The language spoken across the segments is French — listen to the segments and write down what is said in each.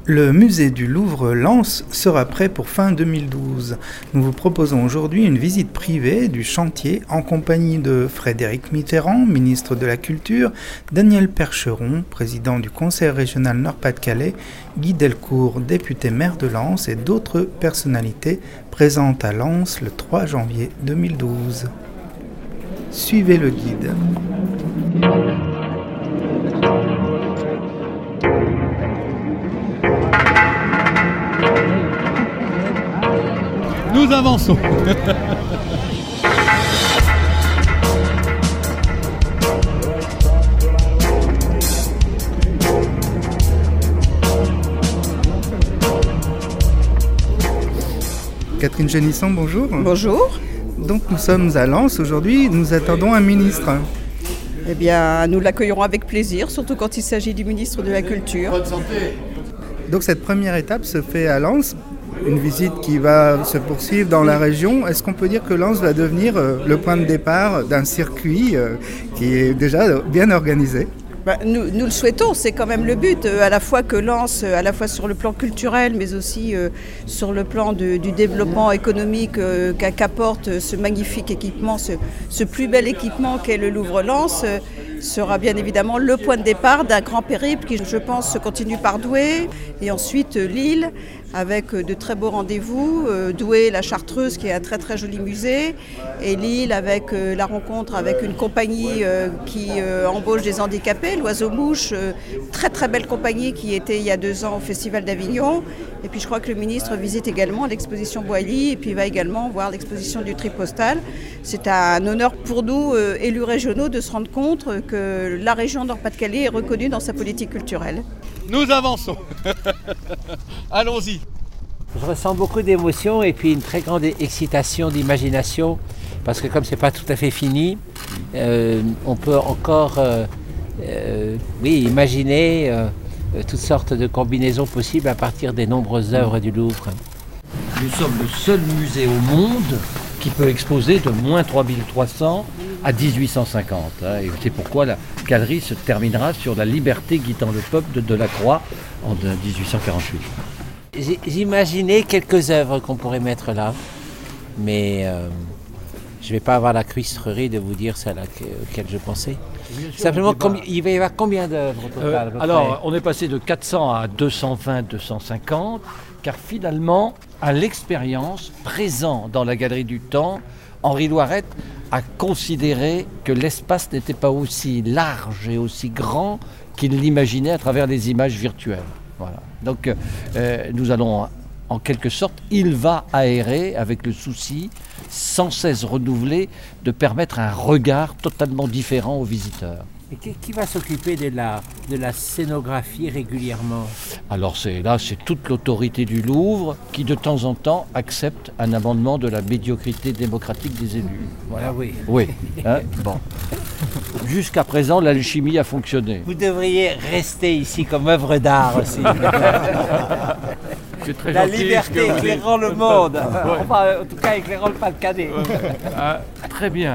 Le musée du Louvre-Lens sera prêt pour fin 2012. Nous vous proposons aujourd'hui une visite privée du chantier en compagnie de Frédéric Mitterrand, ministre de la Culture, Daniel Percheron, président du Conseil régional Nord-Pas-de-Calais, Guy Delcourt, député maire de Lens et d'autres personnalités présentes à Lens le 3 janvier 2012. Suivez le guide. Nous avançons. Catherine Génisson, bonjour. Bonjour. Donc nous sommes à Lens aujourd'hui, nous attendons un ministre. Eh bien, nous l'accueillerons avec plaisir, surtout quand il s'agit du ministre de la Culture. Bonne santé. Donc cette première étape se fait à Lens, une visite qui va se poursuivre dans la région. Est-ce qu'on peut dire que Lens va devenir le point de départ d'un circuit qui est déjà bien organisé ? Nous le souhaitons, c'est quand même le but, à la fois que Lens, à la fois sur le plan culturel, mais aussi sur le plan du développement économique qu'apporte ce magnifique équipement, ce plus bel équipement qu'est le Louvre-Lens, sera bien évidemment le point de départ d'un grand périple qui, je pense, se continue par Douai et ensuite Lille, avec de très beaux rendez-vous. Douai, la Chartreuse, qui est un très très joli musée, et Lille avec la rencontre avec une compagnie qui embauche des handicapés, l'Oiseau-Mouche, très très belle compagnie qui était il y a 2 ans au Festival d'Avignon. Et puis je crois que le ministre visite également l'exposition Boilly et puis va également voir l'exposition du Tripostal. C'est un honneur pour nous, élus régionaux, de se rendre compte que la région Nord-Pas-de-Calais est reconnue dans sa politique culturelle. Nous avançons. Allons-y. Je ressens beaucoup d'émotion et puis une très grande excitation d'imagination parce que comme c'est pas tout à fait fini, on peut encore imaginer toutes sortes de combinaisons possibles à partir des nombreuses œuvres du Louvre. Nous sommes le seul musée au monde qui peut exposer de moins 3300 à 1850. Et c'est pourquoi la galerie se terminera sur la liberté guidant le peuple de Delacroix en 1848. J'imaginais quelques œuvres qu'on pourrait mettre là, mais je ne vais pas avoir la cuistrerie de vous dire celle auquel je pensais. Simplement, il va y avoir combien d'œuvres au total alors, on est passé de 400 à 220, 250, car finalement, à l'expérience, présent dans la Galerie du Temps, Henri Loiret a considéré que l'espace n'était pas aussi large et aussi grand qu'il l'imaginait à travers les images virtuelles. Voilà. Donc, nous allons, en quelque sorte, il va aérer avec le souci sans cesse renouvelé de permettre un regard totalement différent aux visiteurs. Et qui va s'occuper de la scénographie régulièrement ? Alors c'est toute l'autorité du Louvre qui de temps en temps accepte un amendement de la médiocrité démocratique des élus. Voilà. Ah oui. Oui. Bon. Jusqu'à présent, l'alchimie a fonctionné. Vous devriez rester ici comme œuvre d'art aussi. C'est très la gentil, liberté éclairant le monde. Ouais. Enfin, en tout cas, éclairant le Pas-de-Calais. Très bien.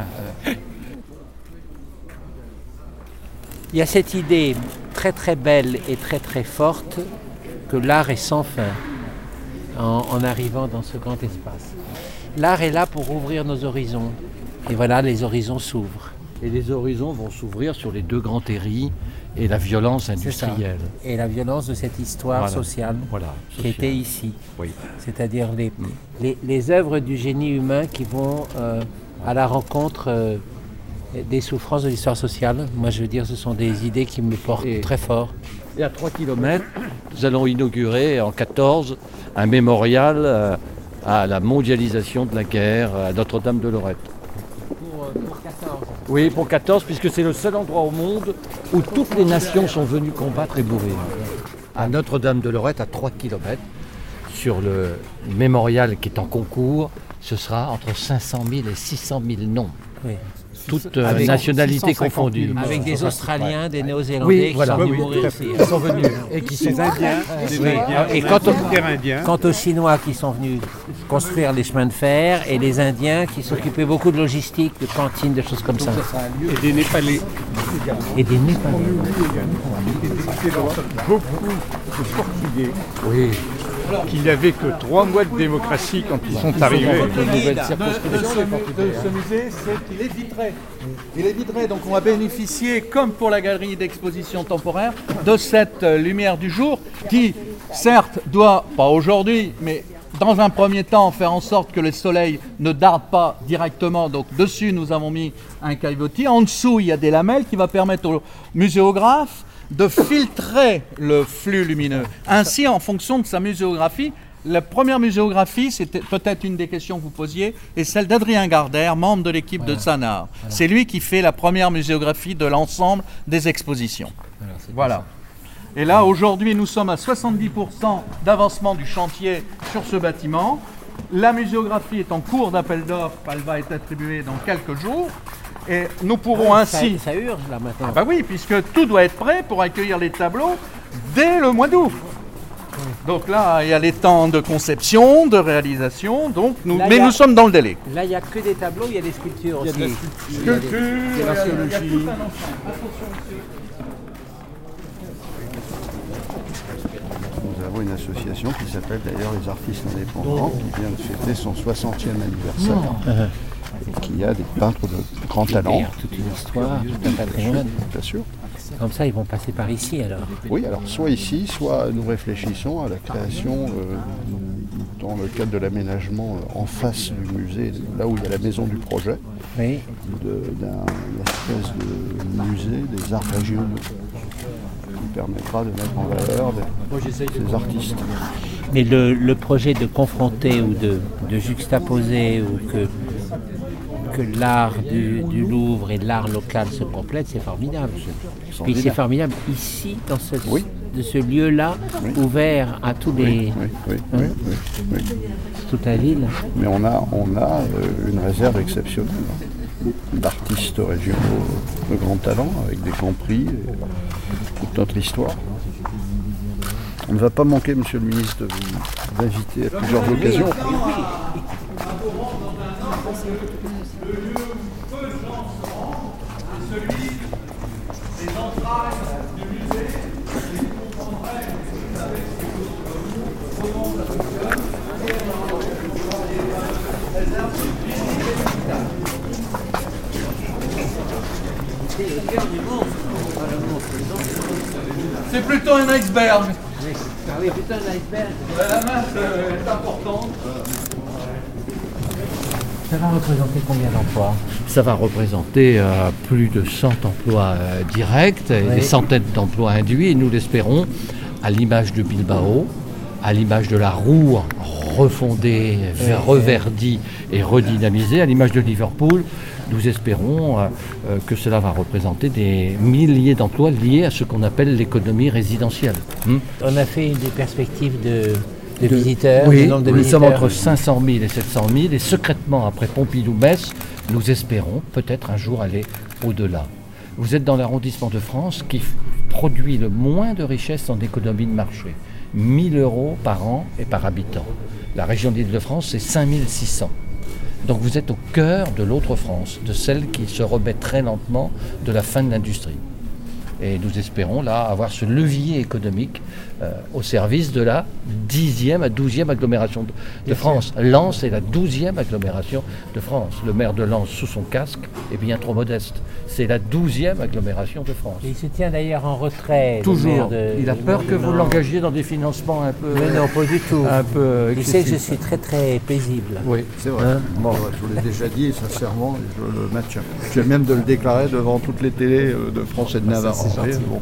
Il y a cette idée très très belle et très très forte que l'art est sans fin en arrivant dans ce grand espace. L'art est là pour ouvrir nos horizons. Et voilà, les horizons s'ouvrent. Et les horizons vont s'ouvrir sur les 2 grands terris et la violence industrielle. Et la violence de cette histoire sociale qui était ici. Oui. C'est-à-dire les œuvres du génie humain qui vont à la rencontre des souffrances de l'histoire sociale. Moi, je veux dire, ce sont des idées qui me portent très fort. Et à 3 km, nous allons inaugurer en 14 un mémorial à la mondialisation de la guerre à Notre-Dame de Lorette. Pour 14. Oui, pour 14, puisque c'est le seul endroit au monde où toutes les nations sont venues combattre et mourir. À Notre-Dame de Lorette, à 3 km, sur le mémorial qui est en concours, ce sera entre 500 000 et 600 000 noms. Oui. Toutes nationalités confondues. Avec des Australiens, des Néo-Zélandais qui sont venus mourir ici. Qui sont venus. Et qui sont Indiens. Et quant aux Chinois qui sont venus construire les chemins de fer et les Indiens qui s'occupaient beaucoup de logistique, de cantines, de choses comme ça. Et des Népalais. Et des Népalais. beaucoup de Portugais Oui. qui n'avaient que 3 mois de démocratie quand ils sont arrivés. Ce musée, c'est qu'il est vitré. Il est vitré, donc on va bénéficier, comme pour la galerie d'exposition temporaire, de cette lumière du jour qui, certes, doit, pas aujourd'hui, mais dans un premier temps, faire en sorte que le soleil ne darde pas directement. Donc dessus, nous avons mis un caillebotis. En dessous, il y a des lamelles qui vont permettre au muséographe de filtrer le flux lumineux. Ainsi, en fonction de sa muséographie, la première muséographie, c'était peut-être une des questions que vous posiez, est celle d'Adrien Gardère, membre de l'équipe de Sanard. C'est lui qui fait la première muséographie de l'ensemble des expositions. Voilà. Et là, aujourd'hui, nous sommes à 70% d'avancement du chantier sur ce bâtiment. La muséographie est en cours d'appel d'offres, elle va être attribuée dans quelques jours. Et nous pourrons ainsi... Ça urge là maintenant. Ah bah oui, puisque tout doit être prêt pour accueillir les tableaux dès le mois d'août. Donc là, il y a les temps de conception, de réalisation, donc nous sommes dans le délai. Là, il n'y a que des tableaux, il y a des sculptures aussi. Sculpture, l'archéologie. Nous avons une association qui s'appelle d'ailleurs les artistes indépendants, qui vient de fêter son 60e anniversaire, et qui a des peintres de grand talent. Toute une histoire, tout un patrimoine. Bien sûr. Comme ça, ils vont passer par ici alors. Oui, alors soit ici, soit nous réfléchissons à la création, dans le cadre de l'aménagement en face du musée, là où il y a la maison du projet, Oui. d'un espèce de musée des arts régionaux, qui permettra de mettre en valeur ces artistes. Mais le projet de confronter ou de juxtaposer ou que l'art du Louvre et l'art local se complètent, c'est formidable. Puis c'est formidable ici, dans ce lieu-là, ouvert à tous les... Oui. toute la ville. Mais on a une réserve exceptionnelle d'artistes régionaux de grand talent, avec des grands prix, et toute notre histoire. On ne va pas manquer, monsieur le ministre, de vous inviter à plusieurs occasions. C'est plutôt un iceberg. Oui, plutôt un iceberg. La masse est importante. Ça va représenter combien d'emplois? Ça va représenter plus de 100 emplois directs et des centaines d'emplois induits. Et nous l'espérons, à l'image de Bilbao, à l'image de la Roue refondée, reverdie et redynamisée, à l'image de Liverpool, nous espérons que cela va représenter des milliers d'emplois liés à ce qu'on appelle l'économie résidentielle. On a fait des perspectives de visiteurs, oui, le nombre de nous visiteurs. sommes entre 500 000 et 700 000 et secrètement, après Pompidou-Metz, nous espérons peut-être un jour aller au-delà. Vous êtes dans l'arrondissement de France qui produit le moins de richesse en économie de marché. 1 000 € par an et par habitant. La région d'Île-de-France, c'est 5 600. Donc vous êtes au cœur de l'autre France, de celle qui se remet très lentement de la fin de l'industrie. Et nous espérons là avoir ce levier économique au service de la 10e à 12e agglomération de France. Lens est la 12e agglomération de France. Le maire de Lens, sous son casque, est bien trop modeste. C'est la 12e agglomération de France. Et il se tient d'ailleurs en retrait. Toujours. Il a peur que vous l'engagiez dans des financements un peu... Mais non, pas du tout. Un peu il sait que je suis très très paisible. Oui, c'est vrai. Bon, je vous l'ai déjà dit, sincèrement, je le maintiens. Je viens même de le déclarer devant toutes les télés de France et de Navarre. Bon.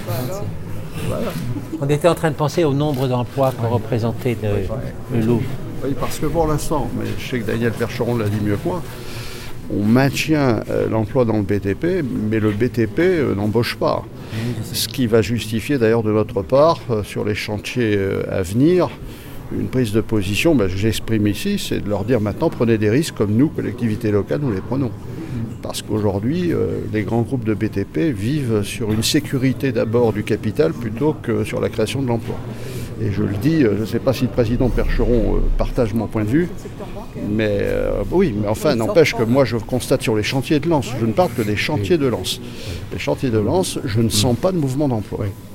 Voilà. On était en train de penser au nombre d'emplois qu'on représentait le Louvre. Oui, parce que pour l'instant, mais je sais que Daniel Percheron l'a dit mieux que moi, on maintient l'emploi dans le BTP, mais le BTP n'embauche pas. Ce qui va justifier d'ailleurs de notre part, sur les chantiers à venir, une prise de position, j'exprime ici, c'est de leur dire maintenant prenez des risques comme nous, collectivités locales, nous les prenons. Parce qu'aujourd'hui, les grands groupes de BTP vivent sur une sécurité d'abord du capital plutôt que sur la création de l'emploi. Et je le dis, je ne sais pas si le président Percheron partage mon point de vue, mais oui, mais enfin, n'empêche que moi je constate sur les chantiers de Lens, je ne parle que des chantiers de Lens. Les chantiers de Lens, je ne sens pas de mouvement d'emploi.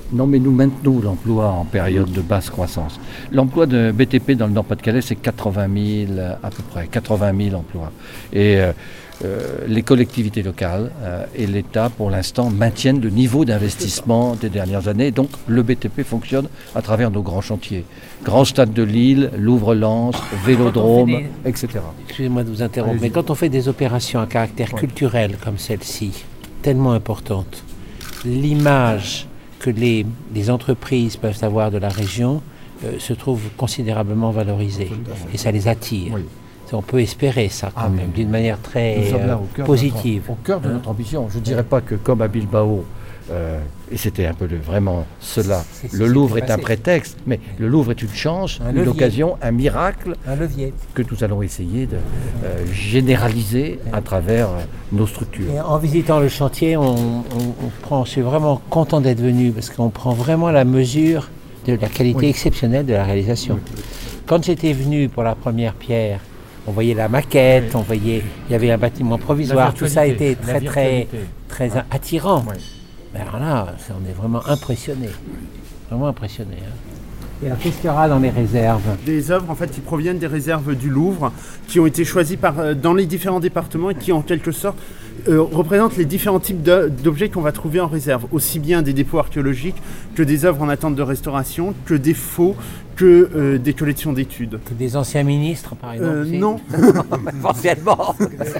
Non, mais nous maintenons l'emploi en période de basse croissance. L'emploi de BTP dans le Nord-Pas-de-Calais, c'est 80 000 à peu près, 80 000 emplois. Et les collectivités locales et l'État, pour l'instant, maintiennent le niveau d'investissement des dernières années. Donc le BTP fonctionne à travers nos grands chantiers. Grand Stade de Lille, Louvre-Lens, Vélodrome, etc. Excusez-moi de vous interrompre, mais quand on fait des opérations à caractère culturel comme celle-ci, tellement importante, l'image que les entreprises peuvent avoir de la région se trouve considérablement valorisée. Et ça les attire. Oui. On peut espérer ça quand même, d'une manière très positive. Au cœur de notre ambition. Je ne dirais pas que comme à Bilbao, et c'était un peu vraiment cela, le Louvre est un prétexte, mais le Louvre est une chance, une occasion, un miracle, un levier que nous allons essayer de généraliser à travers nos structures. Et en visitant le chantier, je suis vraiment content d'être venu parce qu'on prend vraiment la mesure de la qualité exceptionnelle de la réalisation. Quand j'étais venu pour la première pierre, on voyait la maquette, il y avait un bâtiment provisoire, tout ça était très attirant. Oui. Mais alors là, on est vraiment impressionné. Vraiment impressionné. Et alors, qu'est-ce qu'il y aura dans les réserves ? Des œuvres en fait qui proviennent des réserves du Louvre, qui ont été choisies dans les différents départements et qui en quelque sorte représentent les différents types d'objets qu'on va trouver en réserve, aussi bien des dépôts archéologiques que des œuvres en attente de restauration, que des faux, que des collections d'études. Que des anciens ministres, par exemple Non. Potentiellement.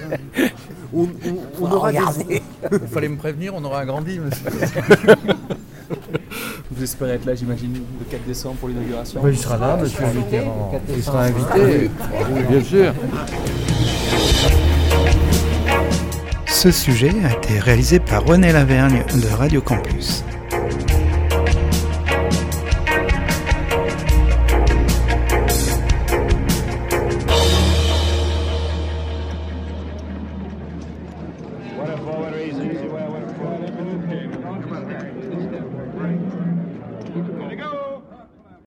On aura des... Il fallait me prévenir, on aura agrandi, monsieur. Vous espérez être là, j'imagine, le 4 décembre pour l'inauguration. Oui, il sera là, monsieur Mitterrand. Il sera invité, bien sûr. Ce sujet a été réalisé par René Lavergne de Radio Campus.